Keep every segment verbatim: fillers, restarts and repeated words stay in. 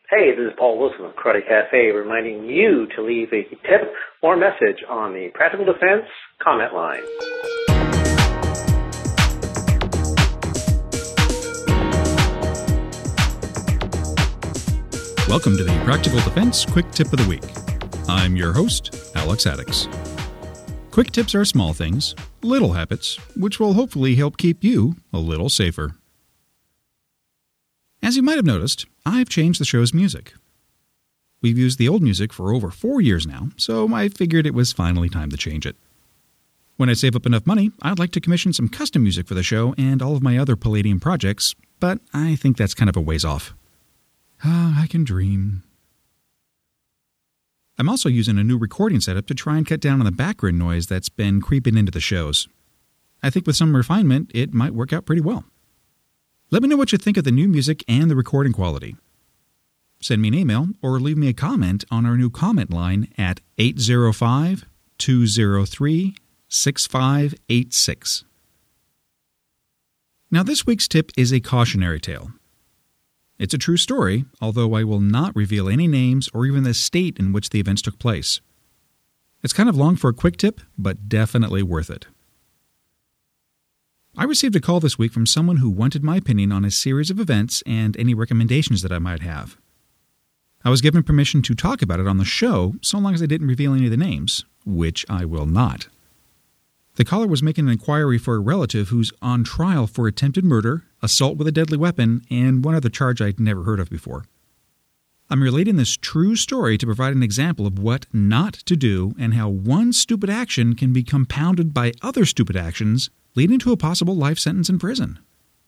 Hey, this is Paul Wilson of Karate Cafe reminding you to leave a tip or message on the Practical Defense comment line. Welcome to the Practical Defense Quick Tip of the Week. I'm your host, Alex Addix. Quick tips are small things, little habits, which will hopefully help keep you a little safer. As you might have noticed, I've changed the show's music. We've used the old music for over four years now, so I figured it was finally time to change it. When I save up enough money, I'd like to commission some custom music for the show and all of my other Palladium projects, but I think that's kind of a ways off. Ah, I can dream. I'm also using a new recording setup to try and cut down on the background noise that's been creeping into the shows. I think with some refinement, it might work out pretty well. Let me know what you think of the new music and the recording quality. Send me an email or leave me a comment on our new comment line at eight zero five, two zero three, six five eight six. Now this week's tip is a cautionary tale. It's a true story, although I will not reveal any names or even the state in which the events took place. It's kind of long for a quick tip, but definitely worth it. I received a call this week from someone who wanted my opinion on a series of events and any recommendations that I might have. I was given permission to talk about it on the show, so long as I didn't reveal any of the names, which I will not. The caller was making an inquiry for a relative who's on trial for attempted murder, assault with a deadly weapon, and one other charge I'd never heard of before. I'm relating this true story to provide an example of what not to do and how one stupid action can be compounded by other stupid actions, leading to a possible life sentence in prison.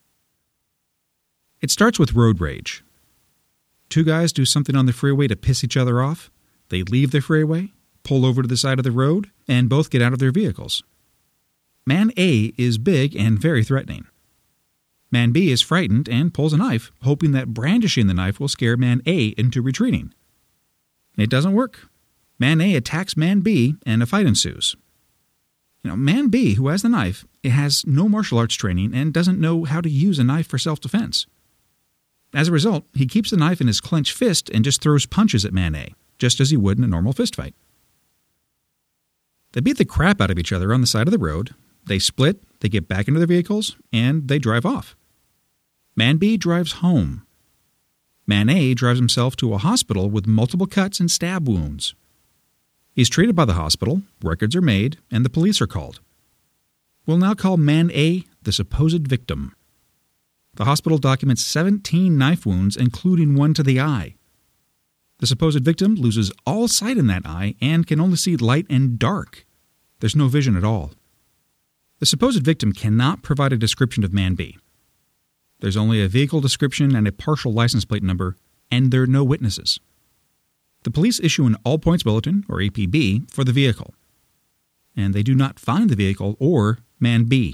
It starts with road rage. Two guys do something on the freeway to piss each other off. They leave the freeway, pull over to the side of the road, and both get out of their vehicles. Man A is big and very threatening. Man B is frightened and pulls a knife, hoping that brandishing the knife will scare Man A into retreating. It doesn't work. Man A attacks Man B, and a fight ensues. You know, Man B, who has the knife, has no martial arts training and doesn't know how to use a knife for self-defense. As a result, he keeps the knife in his clenched fist and just throws punches at Man A, just as he would in a normal fistfight. They beat the crap out of each other on the side of the road, they split, they get back into their vehicles, and they drive off. Man B drives home. Man A drives himself to a hospital with multiple cuts and stab wounds. He's treated by the hospital, records are made, and the police are called. We'll now call Man A the supposed victim. The hospital documents seventeen knife wounds, including one to the eye. The supposed victim loses all sight in that eye and can only see light and dark. There's no vision at all. The supposed victim cannot provide a description of Man B. There's only a vehicle description and a partial license plate number, and there are no witnesses. The police issue an all-points bulletin, or A P B, for the vehicle. And they do not find the vehicle or Man B.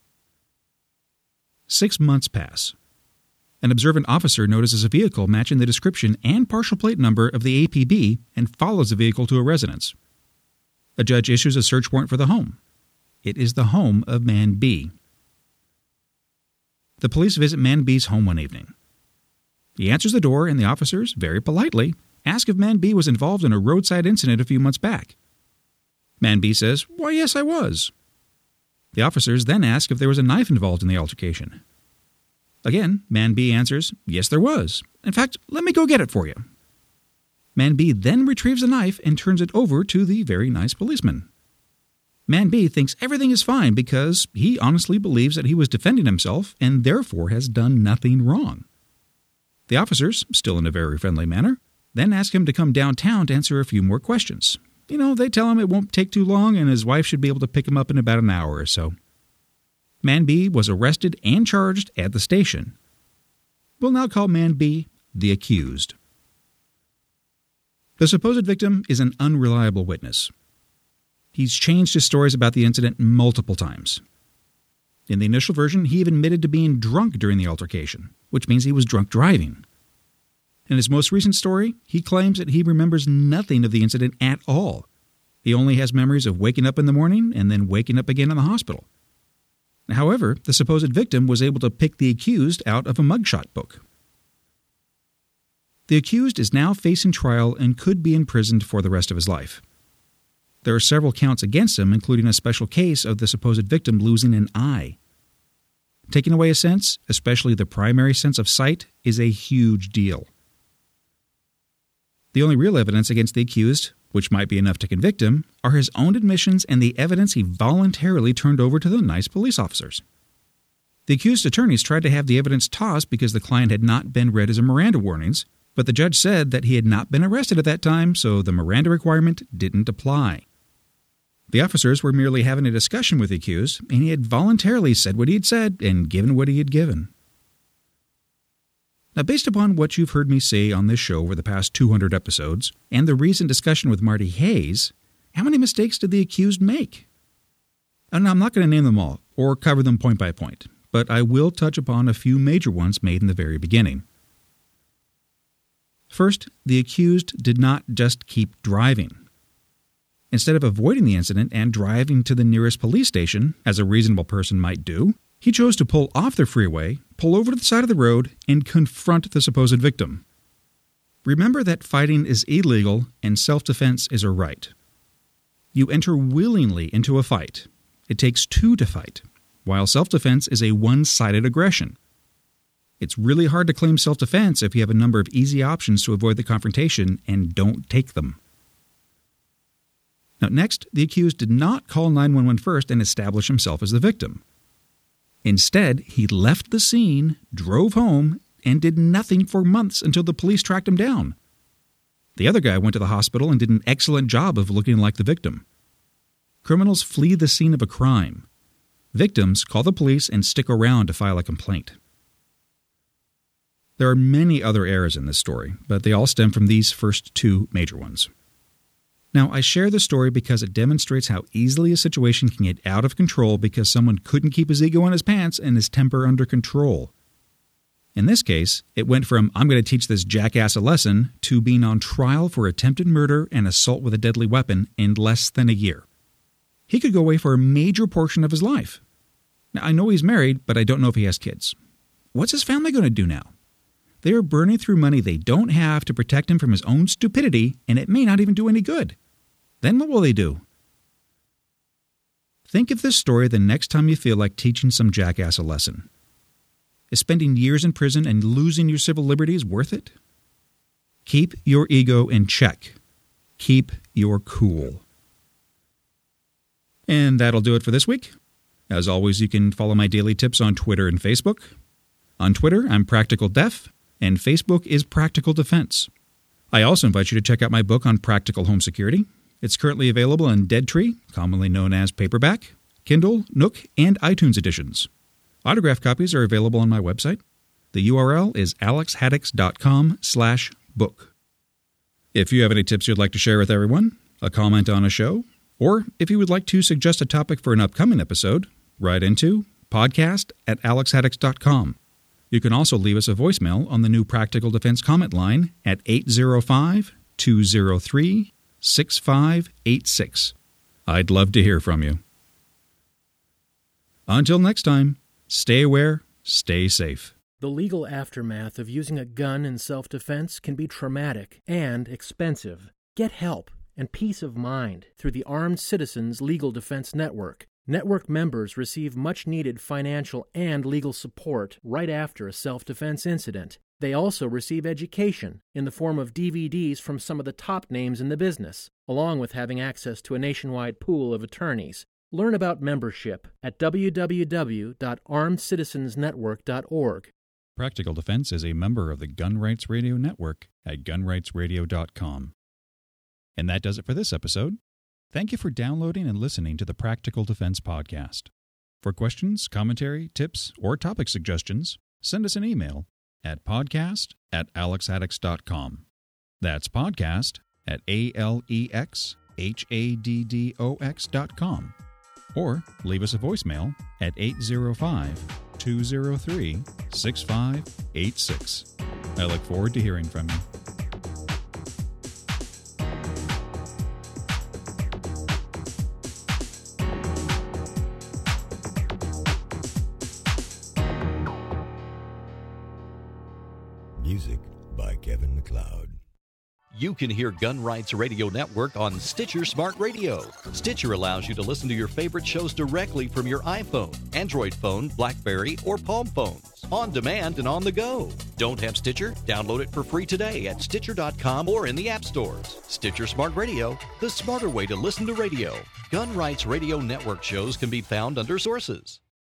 Six months pass. An observant officer notices a vehicle matching the description and partial plate number of the A P B and follows the vehicle to a residence. A judge issues a search warrant for the home. It is the home of Man B. The police visit Man B's home one evening. He answers the door, and the officers, very politely, ask if Man B was involved in a roadside incident a few months back. Man B says, "Why, yes, I was." The officers then ask if there was a knife involved in the altercation. Again, Man B answers, "Yes, there was. In fact, let me go get it for you." Man B then retrieves the knife and turns it over to the very nice policeman. Man B thinks everything is fine because he honestly believes that he was defending himself and therefore has done nothing wrong. The officers, still in a very friendly manner, then ask him to come downtown to answer a few more questions. You know, they tell him it won't take too long and his wife should be able to pick him up in about an hour or so. Man B was arrested and charged at the station. We'll now call Man B the accused. The supposed victim is an unreliable witness. He's changed his stories about the incident multiple times. In the initial version, he even admitted to being drunk during the altercation, which means he was drunk driving. In his most recent story, he claims that he remembers nothing of the incident at all. He only has memories of waking up in the morning and then waking up again in the hospital. However, the supposed victim was able to pick the accused out of a mugshot book. The accused is now facing trial and could be imprisoned for the rest of his life. There are several counts against him, including a special case of the supposed victim losing an eye. Taking away a sense, especially the primary sense of sight, is a huge deal. The only real evidence against the accused, which might be enough to convict him, are his own admissions and the evidence he voluntarily turned over to the nice police officers. The accused attorneys tried to have the evidence tossed because the client had not been read his Miranda warnings, but the judge said that he had not been arrested at that time, so the Miranda requirement didn't apply. The officers were merely having a discussion with the accused, and he had voluntarily said what he had said and given what he had given. Now, based upon what you've heard me say on this show over the past two hundred episodes, and the recent discussion with Marty Hayes, how many mistakes did the accused make? And I'm not going to name them all, or cover them point by point, but I will touch upon a few major ones made in the very beginning. First, the accused did not just keep driving. Instead of avoiding the incident and driving to the nearest police station, as a reasonable person might do, he chose to pull off the freeway, pull over to the side of the road, and confront the supposed victim. Remember that fighting is illegal and self-defense is a right. You enter willingly into a fight. It takes two to fight, while self-defense is a one-sided aggression. It's really hard to claim self-defense if you have a number of easy options to avoid the confrontation and don't take them. Now, next, the accused did not call nine one one first and establish himself as the victim. Instead, he left the scene, drove home, and did nothing for months until the police tracked him down. The other guy went to the hospital and did an excellent job of looking like the victim. Criminals flee the scene of a crime. Victims call the police and stick around to file a complaint. There are many other errors in this story, but they all stem from these first two major ones. Now, I share this story because it demonstrates how easily a situation can get out of control because someone couldn't keep his ego in his pants and his temper under control. In this case, it went from, I'm going to teach this jackass a lesson, to being on trial for attempted murder and assault with a deadly weapon in less than a year. He could go away for a major portion of his life. Now, I know he's married, but I don't know if he has kids. What's his family going to do now? They are burning through money they don't have to protect him from his own stupidity, and it may not even do any good. Then what will they do? Think of this story the next time you feel like teaching some jackass a lesson. Is spending years in prison and losing your civil liberties worth it? Keep your ego in check. Keep your cool. And that'll do it for this week. As always, you can follow my daily tips on Twitter and Facebook. On Twitter, I'm Practical Def, and Facebook is Practical Defense. I also invite you to check out my book on practical home security. It's currently available in Dead Tree, commonly known as paperback, Kindle, Nook, and iTunes editions. Autographed copies are available on my website. The U R L is alexhaddix.com slash book. If you have any tips you'd like to share with everyone, a comment on a show, or if you would like to suggest a topic for an upcoming episode, write into podcast at alexhaddix dot com. You can also leave us a voicemail on the new Practical Defense comment line at eight zero five, two zero three, six five eight six. I'd love to hear from you. Until next time, stay aware, stay safe. The legal aftermath of using a gun in self-defense can be traumatic and expensive. Get help and peace of mind through the Armed Citizens Legal Defense Network. Network members receive much-needed financial and legal support right after a self-defense incident. They also receive education in the form of D V Ds from some of the top names in the business, along with having access to a nationwide pool of attorneys. Learn about membership at w w w dot armed citizens network dot org. Practical Defense is a member of the Gun Rights Radio Network at gun rights radio dot com. And that does it for this episode. Thank you for downloading and listening to the Practical Defense Podcast. For questions, commentary, tips, or topic suggestions, send us an email at podcast at alexhaddix dot com. That's podcast at A L E X H A D D O X dot com. Or leave us a voicemail at eight zero five, two zero three, six five eight six. I look forward to hearing from you. Music by Kevin MacLeod. You can hear Gun Rights Radio Network on Stitcher Smart Radio. Stitcher allows you to listen to your favorite shows directly from your iPhone, Android phone, BlackBerry, or Palm phones, on demand and on the go. Don't have Stitcher? Download it for free today at Stitcher dot com or in the app stores. Stitcher Smart Radio, the smarter way to listen to radio. Gun Rights Radio Network shows can be found under Sources.